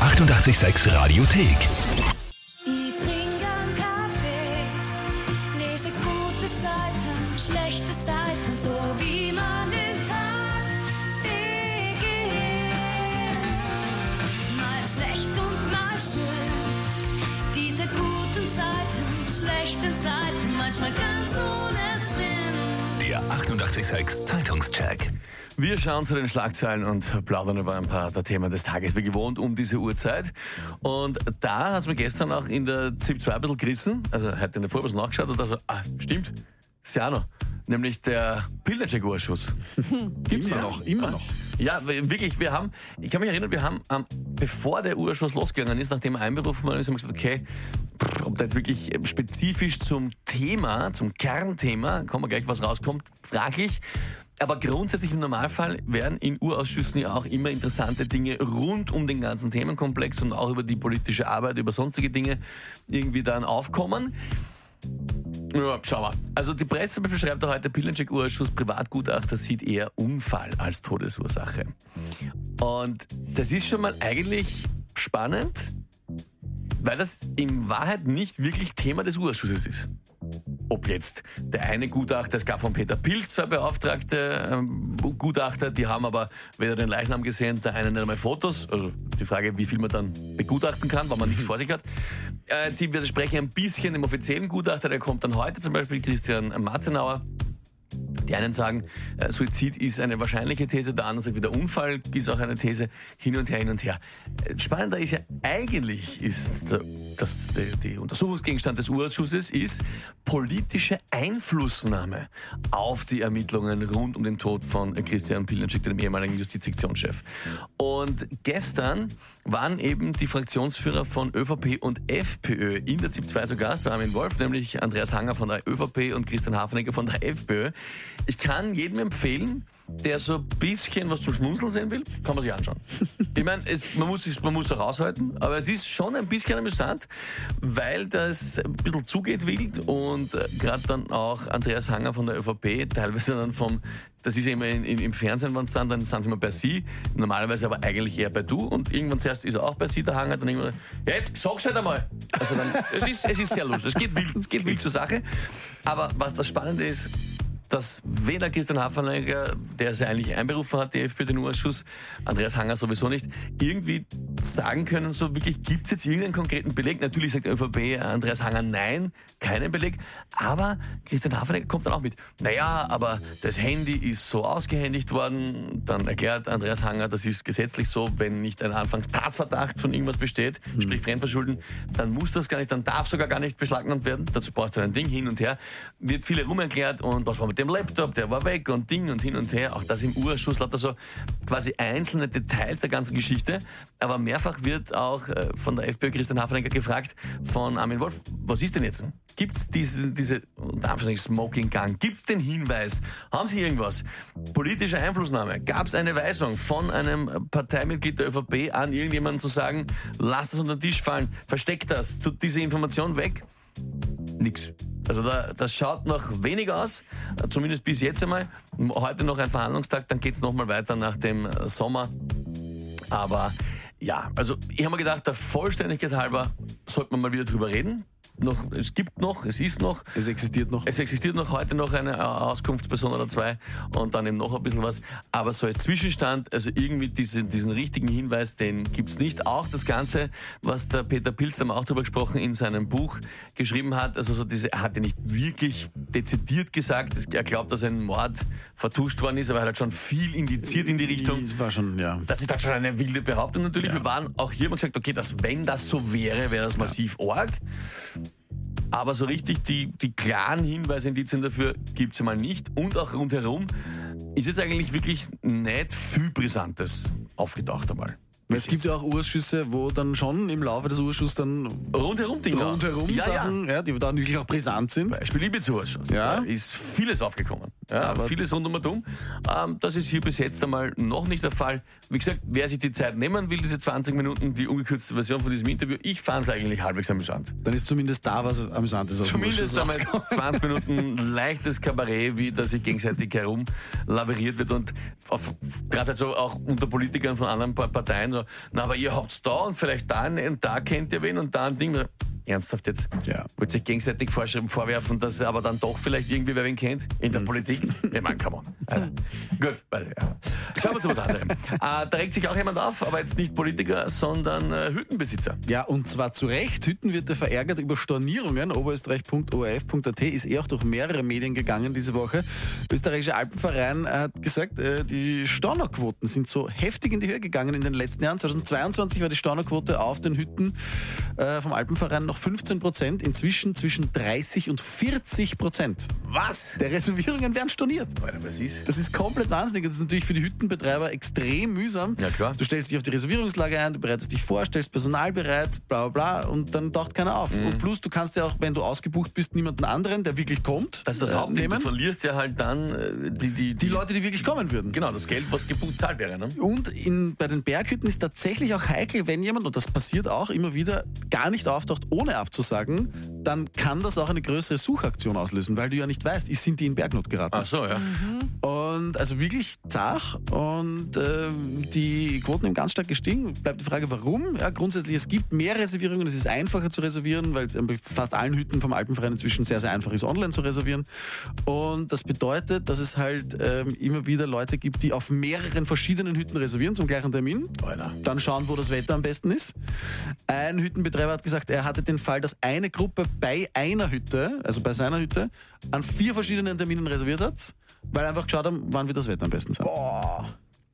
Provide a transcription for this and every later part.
886 Radiothek. Ich trinke einen Kaffee, lese gute Seiten, schlechte Seiten, so wie man den Tag beginnt. Mal schlecht und mal schön, diese guten Seiten, schlechten Seiten, manchmal ganz ohne Sinn. Der 886 Zeitungscheck. Wir schauen zu den Schlagzeilen und plaudern über ein paar der Themen des Tages, wie gewohnt, um diese Uhrzeit. Und da hat es mir gestern auch in der ZIP 2 ein bisschen gerissen, also heute in der Vorbers nachgeschaut und also, stimmt, ist ja auch noch, nämlich der Pilnacek-Ausschuss. Gibt's Immer noch. Ja, wirklich, ich kann mich erinnern, wir haben, bevor der Urschuss losgegangen ist, nachdem er einberufen worden ist, haben wir gesagt, okay, ob da jetzt wirklich spezifisch zum Thema, zum Kernthema, kommen wir gleich, was rauskommt, fraglich. Aber grundsätzlich im Normalfall werden in Urausschüssen ja auch immer interessante Dinge rund um den ganzen Themenkomplex und auch über die politische Arbeit, über sonstige Dinge irgendwie dann aufkommen. Ja, schauen wir. Also die Presse beschreibt heute, Pilnacek-Ausschuss, Privatgutachter sieht eher Unfall als Todesursache. Und das ist schon mal eigentlich spannend, weil das in Wahrheit nicht wirklich Thema des Ausschusses ist. Ob jetzt der eine Gutachter, es gab von Peter Pilz zwei beauftragte Gutachter, die haben aber weder den Leichnam gesehen, der eine nicht einmal Fotos, also die Frage, wie viel man dann begutachten kann, wenn man nichts vor sich hat. Die widersprechen ein bisschen dem offiziellen Gutachter, der kommt dann heute, zum Beispiel Christian Matzenauer. Die einen sagen, Suizid ist eine wahrscheinliche These, der andere sagt wieder Unfall ist auch eine These, hin und her. Spannender ist ja eigentlich, dass der Untersuchungsgegenstand des Urausschusses ist politische Einflussnahme auf die Ermittlungen rund um den Tod von Christian Pilnacek, dem ehemaligen Justizsektionschef. Und gestern waren eben die Fraktionsführer von ÖVP und FPÖ in der ZIP 2 zu Gast bei Armin Wolf, nämlich Andreas Hanger von der ÖVP und Christian Hafenecker von der FPÖ. Ich kann jedem empfehlen, der so ein bisschen was zum Schmunzeln sehen will, kann man sich anschauen. Ich meine, man muss auch raushalten, aber es ist schon ein bisschen amüsant, weil das ein bisschen zugeht wild und gerade dann auch Andreas Hanger von der ÖVP, teilweise dann das ist ja immer im Fernsehen, wenn es dann sind sie immer bei Sie, normalerweise aber eigentlich eher bei Du und irgendwann zuerst ist er auch bei Sie, der Hanger, dann irgendwann, ja jetzt sag's halt einmal. Also dann, es ist sehr lustig, es geht wild zur Sache, aber was das Spannende ist, dass weder Christian Hafenecker, der es ja eigentlich einberufen hat, die FPÖ, den Ausschuss, Andreas Hanger sowieso nicht, irgendwie sagen können, so wirklich, gibt es jetzt irgendeinen konkreten Beleg? Natürlich sagt der ÖVP, Andreas Hanger, nein, keinen Beleg, aber Christian Hafenecker kommt dann auch mit, naja, aber das Handy ist so ausgehändigt worden, dann erklärt Andreas Hanger, das ist gesetzlich so, wenn nicht ein Anfangstatverdacht von irgendwas besteht, sprich Fremdverschulden, dann muss das gar nicht, dann darf sogar gar nicht beschlagnahmt werden, dazu braucht es ein Ding hin und her, wird viele rumerklärt und was war mit dem Laptop, der war weg und Ding und hin und her. Auch das im Urschuss, lauter so quasi einzelne Details der ganzen Geschichte. Aber mehrfach wird auch von der FPÖ Christian Hafenecker gefragt von Armin Wolf, was ist denn jetzt? Gibt es diese Smoking Gun? Gibt es den Hinweis? Haben Sie irgendwas? Politische Einflussnahme? Gab es eine Weisung von einem Parteimitglied der ÖVP an irgendjemanden zu sagen, lass das unter den Tisch fallen, versteckt das, tut diese Information weg? Nix. Also das schaut noch weniger aus, zumindest bis jetzt einmal. Heute noch ein Verhandlungstag, dann geht's nochmal weiter nach dem Sommer. Aber ja, also ich habe mir gedacht, der Vollständigkeit halber sollte man mal wieder drüber reden. Es existiert noch heute noch eine Auskunftsperson oder zwei und dann eben noch ein bisschen was. Aber so als Zwischenstand, also irgendwie diesen richtigen Hinweis, den gibt's nicht. Auch das Ganze, was der Peter Pilz, da haben wir auch drüber gesprochen, in seinem Buch geschrieben hat, also er hat ja nicht wirklich dezidiert gesagt, er glaubt, dass ein Mord vertuscht worden ist, aber er hat schon viel indiziert in die Richtung. Das war schon, ja. Das ist dann schon eine wilde Behauptung natürlich. Ja. Wir waren auch hier immer gesagt, okay, wenn das so wäre, wäre das massiv arg. Aber so richtig die klaren Hinweise, Indizien dafür gibt's ja mal nicht. Und auch rundherum ist jetzt eigentlich wirklich nicht viel Brisantes aufgetaucht einmal. Es gibt ja auch Ausschüsse, wo dann schon im Laufe des Ausschusses dann rundherum Sachen, ja, die dann wirklich auch brisant sind. Beispiel Ibiza-Ausschuss. Ja. Da ist vieles aufgekommen. Ja, Aber vieles rund um. Das ist hier bis jetzt einmal noch nicht der Fall. Wie gesagt, wer sich die Zeit nehmen will, diese 20 Minuten, die ungekürzte Version von diesem Interview, ich fand es eigentlich halbwegs amüsant. dann ist zumindest da was Amüsantes. auf dem Zumindest Urschuss einmal rausgekommen. 20 Minuten leichtes Kabarett, wie das sich gegenseitig herum laveriert wird und gerade halt so auch unter Politikern von anderen Parteien so, na, aber ihr habt's da und vielleicht da einen, da kennt ihr wen und da ein Ding. Ernsthaft jetzt? Ja. Wollt sich gegenseitig vorwerfen, dass er aber dann doch vielleicht irgendwie wer wen kennt? In der Politik? Ich meine, come on. Also, gut, ja. Schauen wir zu was anderem. Da regt sich auch jemand auf, aber jetzt nicht Politiker, sondern Hüttenbesitzer. Ja, und zwar zu Recht. Hüttenwirte verärgert über Stornierungen. Oberösterreich.orf.at ist auch durch mehrere Medien gegangen diese Woche. Österreichischer Alpenverein hat gesagt, die Stornoquoten sind so heftig in die Höhe gegangen in den letzten Jahren. 2022 war die Stornoquote auf den Hütten vom Alpenverein noch 15%, inzwischen zwischen 30% und 40%. Was? Der Reservierungen werden storniert. Alter, was ist? Das ist komplett wahnsinnig. Das ist natürlich für die Hüttenbetreiber extrem mühsam. Ja, klar. Du stellst dich auf die Reservierungslage ein, du bereitest dich vor, stellst Personal bereit, bla bla bla, und dann taucht keiner auf. Und plus, du kannst ja auch, wenn du ausgebucht bist, niemanden anderen, der wirklich kommt, Das ist das Hauptding. Du nehmen. verlierst ja halt dann Die Leute, die wirklich kommen würden. Genau, das Geld, was gebucht zahlt wäre. Ne? Und bei den Berghütten ist tatsächlich auch heikel, wenn jemand, und das passiert auch immer wieder, gar nicht auftaucht, ohne abzusagen, dann kann das auch eine größere Suchaktion auslösen, weil du ja nicht weißt, sind die in Bergnot geraten. Ach so, ja. Und also wirklich zach, und die Quoten sind ganz stark gestiegen. Bleibt die Frage, warum? Ja, grundsätzlich, es gibt mehr Reservierungen, es ist einfacher zu reservieren, weil es bei fast allen Hütten vom Alpenverein inzwischen sehr, sehr einfach ist, online zu reservieren. Und das bedeutet, dass es halt immer wieder Leute gibt, die auf mehreren verschiedenen Hütten reservieren zum gleichen Termin. Alter. Dann schauen, wo das Wetter am besten ist. Ein Hüttenbetreiber hat gesagt, er hatte den Fall, dass eine Gruppe bei einer Hütte, also bei seiner Hütte, an 4 verschiedenen Terminen reserviert hat, weil einfach geschaut haben, wann wird das Wetter am besten sein. Boah.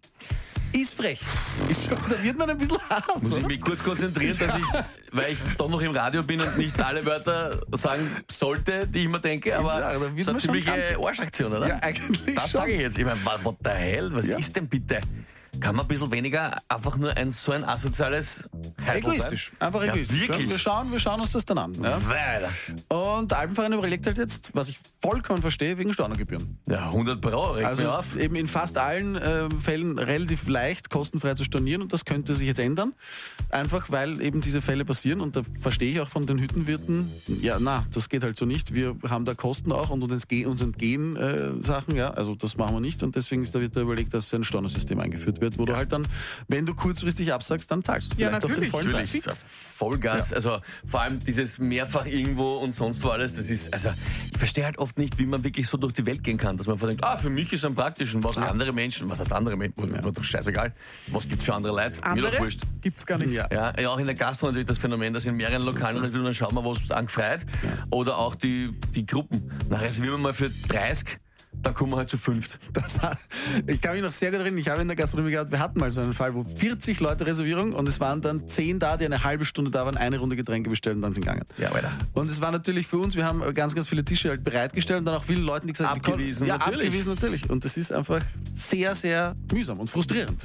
Ist frech. Da wird man ein bisschen Hass, Muss ich oder? mich kurz konzentrieren, dass ich, weil ich doch noch im Radio bin und nicht alle Wörter sagen sollte, die ich mir denke, aber Ja, da wird das ist eine man schon ziemliche kantig. Arschaktion, oder? Ja, eigentlich Das schon. sage ich jetzt. Ich meine, what the hell? Was Ja. ist denn bitte? Kann man ein bisschen weniger einfach nur so ein asoziales Heisel Egoistisch. sein? Einfach egoistisch. Ja, wirklich? Wir schauen uns das dann an. Ja? Weil, Und der Alpenverein überlegt halt jetzt, was ich vollkommen verstehe, wegen Stornogebühren. ja, 100 Pro, regt Also mich auf. eben in fast allen Fällen relativ leicht kostenfrei zu stornieren, und das könnte sich jetzt ändern. Einfach weil eben diese Fälle passieren, und da verstehe ich auch von den Hüttenwirten, ja, na, das geht halt so nicht. Wir haben da Kosten auch und uns entgehen Sachen, ja, also das machen wir nicht, und deswegen wird da überlegt, dass ein Stornosystem eingeführt wird, wo du halt dann, wenn du kurzfristig absagst, dann zahlst du Ja, vielleicht auch den natürlich. vollen Natürlich, Preis. das ist Vollgas. Also vor allem dieses mehrfach irgendwo und sonst wo alles, das ist, also ich verstehe halt oft nicht, wie man wirklich so durch die Welt gehen kann, dass man denkt, für mich ist es am praktischen, was andere Menschen, was heißt andere Menschen, mir doch scheißegal, was gibt's für andere Leute, mir doch Andere wurscht. gibt's gar nicht. Ja. Ja, auch in der Gastro natürlich das Phänomen, dass in mehreren Lokalen natürlich, dann schauen wir, was angefreut. Oder auch die Gruppen. Na, reservieren wir mal für 30, dann kommen wir halt zu 5. Ich kann mich noch sehr gut erinnern, ich habe in der Gastronomie gehabt, wir hatten mal so einen Fall, wo 40 Leute Reservierung, und es waren dann 10 da, die eine halbe Stunde da waren, eine Runde Getränke bestellt und dann sind gegangen. Ja, weiter. Und es war natürlich für uns, wir haben ganz, ganz viele Tische halt bereitgestellt und dann auch vielen Leuten, die gesagt haben, Abgewiesen, ja, natürlich. abgewiesen natürlich. Und das ist einfach sehr, sehr mühsam und frustrierend.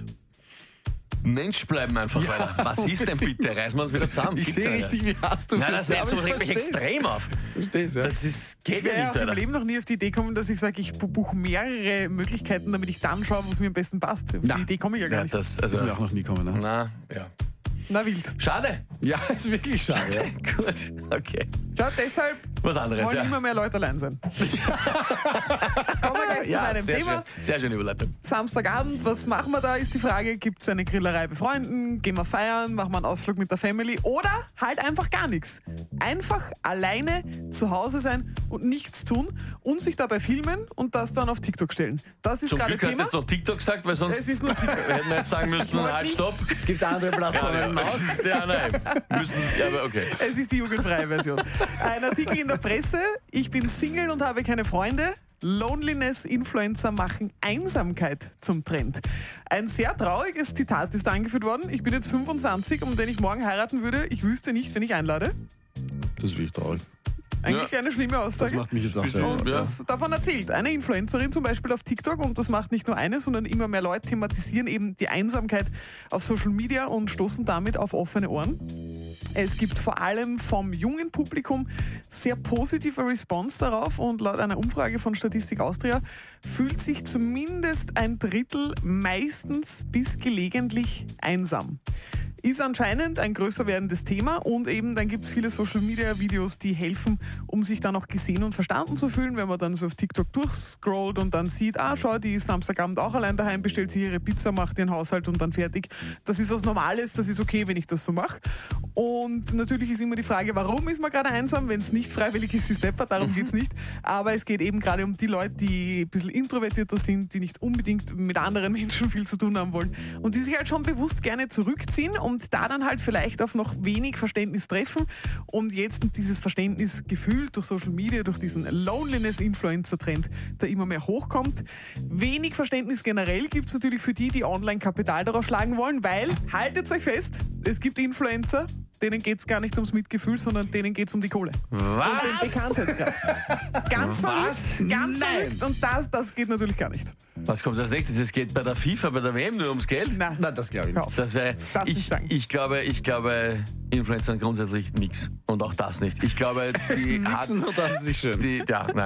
Mensch bleiben einfach weiter. Was ist denn bitte? Reißen wir uns wieder zusammen. Ich Gibt's sehe ja nicht. richtig, wie hast du Nein, das aber so ich regt mich versteh's. extrem auf. Versteh's, ja. Das ist, geht Ich ja wäre nicht, auch im Alter. Leben noch nie auf die Idee gekommen, dass ich sage, ich buche mehrere Möglichkeiten, damit ich dann schaue, was mir am besten passt. Auf Na. die Idee komme ich ja gar Ja, nicht. das, Das ist mir also, auch noch nie gekommen. Ne? na, ja. Na wild. Schade. Ja, ist wirklich schade. Ja. Gut, okay. Ja, deshalb Was anderes, wollen ja. immer mehr Leute allein sein. Kommen wir gleich zu Ja, meinem sehr Thema. schön. Sehr schöne Überleitung. Samstagabend, was machen wir da, ist die Frage. Gibt es eine Grillerei bei Freunden? Gehen wir feiern? Machen wir einen Ausflug mit der Family? Oder halt einfach gar nichts. Einfach alleine zu Hause sein und nichts tun und sich dabei filmen und das dann auf TikTok stellen. Das ist Zum gerade Glück hast du Thema. jetzt noch TikTok gesagt, weil sonst Es ist nur TikTok. hätten wir jetzt sagen müssen, wollte halt, nicht- stopp. Gibt andere Plattformen auch. Ja, nein. Müssen, ja, aber okay. Es ist die jugendfreie Version. Ein Artikel in der Presse. Ich bin Single und habe keine Freunde. Loneliness-Influencer machen Einsamkeit zum Trend. Ein sehr trauriges Zitat ist da angeführt worden. Ich bin jetzt 25 und wenn ich morgen heiraten würde, ich wüsste nicht, wen ich einlade. Das ist wirklich traurig. Eigentlich eine schlimme Das Aussage. macht mich jetzt auch sehr. Und Ja. das davon erzählt eine Influencerin zum Beispiel auf TikTok, und das macht nicht nur eine, sondern immer mehr Leute thematisieren eben die Einsamkeit auf Social Media und stoßen damit auf offene Ohren. Es gibt vor allem vom jungen Publikum sehr positive Response darauf und laut einer Umfrage von Statistik Austria fühlt sich zumindest ein Drittel meistens bis gelegentlich einsam. Ist anscheinend ein größer werdendes Thema und eben dann gibt es viele Social-Media-Videos, die helfen, um sich dann auch gesehen und verstanden zu fühlen, wenn man dann so auf TikTok durchscrollt und dann sieht, schau, die ist Samstagabend auch allein daheim, bestellt sich ihre Pizza, macht ihren Haushalt und dann fertig. Das ist was Normales, das ist okay, wenn ich das so mache. Und natürlich ist immer die Frage, warum ist man gerade einsam? Wenn es nicht freiwillig ist, ist deppert, darum geht es nicht. Aber es geht eben gerade um die Leute, die ein bisschen introvertierter sind, die nicht unbedingt mit anderen Menschen viel zu tun haben wollen und die sich halt schon bewusst gerne zurückziehen und da dann halt vielleicht auf noch wenig Verständnis treffen und jetzt dieses Verständnis gefühlt durch Social Media, durch diesen Loneliness-Influencer-Trend, der immer mehr hochkommt. Wenig Verständnis generell gibt es natürlich für die Online-Kapital daraus schlagen wollen, weil, haltet euch fest, es gibt Influencer, denen geht es gar nicht ums Mitgefühl, sondern denen geht es um die Kohle. Was? Und den Bekanntheitsgrad. Ganz verrückt, ganz verrückt und das geht natürlich gar nicht. Was kommt als nächstes? Es geht bei der FIFA, bei der WM nur ums Geld? Nein, das glaube ich nicht. Das wäre. darfst du nicht sagen. Ich glaube, Influencer sind grundsätzlich nix. Und auch das nicht. Ich glaube, die hat. Mixen und das ist schön.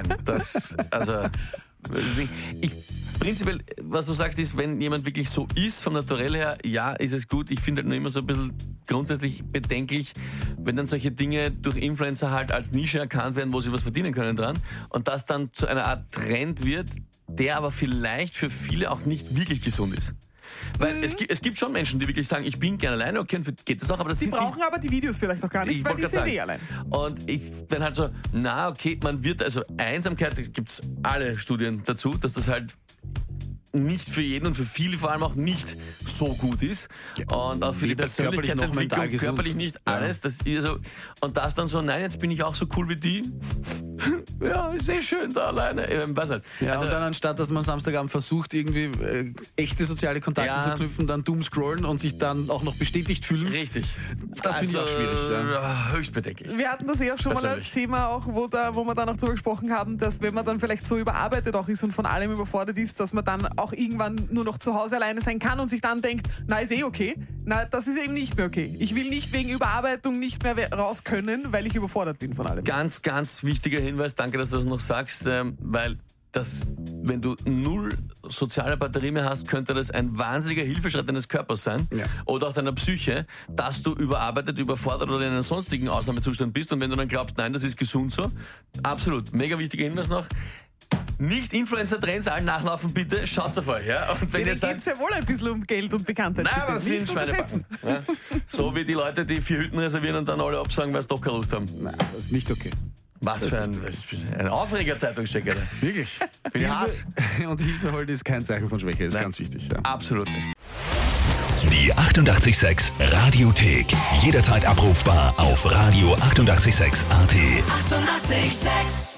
Prinzipiell, was du sagst, ist, wenn jemand wirklich so ist, vom Naturell her, ja, ist es gut. Ich finde halt nur immer so ein bisschen grundsätzlich bedenklich, wenn dann solche Dinge durch Influencer halt als Nische erkannt werden, wo sie was verdienen können dran und das dann zu einer Art Trend wird, der aber vielleicht für viele auch nicht wirklich gesund ist. Weil es gibt schon Menschen, die wirklich sagen, ich bin gerne alleine, okay, geht das auch, aber das Die sind brauchen aber die Videos vielleicht auch gar nicht, weil die sind allein. Und ich bin halt so, man wird, also Einsamkeit, gibt es alle Studien dazu, dass das halt nicht für jeden und für viele vor allem auch nicht so gut ist. Und auch für die Persönlichkeitsentwicklung, körperlich nicht alles. Das ist so, und das dann so, nein, jetzt bin ich auch so cool wie die. Ja, ist schön da alleine. Weiß nicht. Ja, Also, und dann anstatt, dass man Samstagabend versucht, irgendwie echte soziale Kontakte zu knüpfen, dann doomscrollen und sich dann auch noch bestätigt fühlen. Richtig. Das finde ich auch schwierig. Ja. Höchst bedenklich. Wir hatten das auch schon mal als Thema, auch wo wir dann auch darüber gesprochen haben, dass wenn man dann vielleicht so überarbeitet auch ist und von allem überfordert ist, dass man dann auch irgendwann nur noch zu Hause alleine sein kann und sich dann denkt, na, ist okay. Na, das ist eben nicht mehr okay. Ich will nicht wegen Überarbeitung nicht mehr raus können, weil ich überfordert bin von allem. Ganz, ganz wichtiger Hinweis, danke, dass du das noch sagst, weil wenn du 0 soziale Batterie mehr hast, könnte das ein wahnsinniger Hilfeschritt deines Körpers sein oder auch deiner Psyche, dass du überarbeitet, überfordert oder in einem sonstigen Ausnahmezustand bist und wenn du dann glaubst, nein, das ist gesund so, absolut, mega wichtiger Hinweis noch, nicht Influencer-Trends allen nachlaufen, bitte, schaut auf euch. Ja? Und wenn Denen ihr sagt, geht es ja wohl ein bisschen um Geld und Bekanntheit. nein, das sind Nicht Schweinebacken. Ja? So wie die Leute, die 4 Hütten reservieren und dann alle absagen, weil sie doch keine Lust haben. Nein, das ist nicht okay. Was für ein aufreger Zeitungscheck, Alter. Wirklich. Bin ich Hass. Und Hilfe holen ist kein Zeichen von Schwäche, ist Nein. ganz wichtig. Ja. Absolut nicht. Die 88,6 Radiothek. Jederzeit abrufbar auf radio886.at. 88,6. Eighty-eight, sex.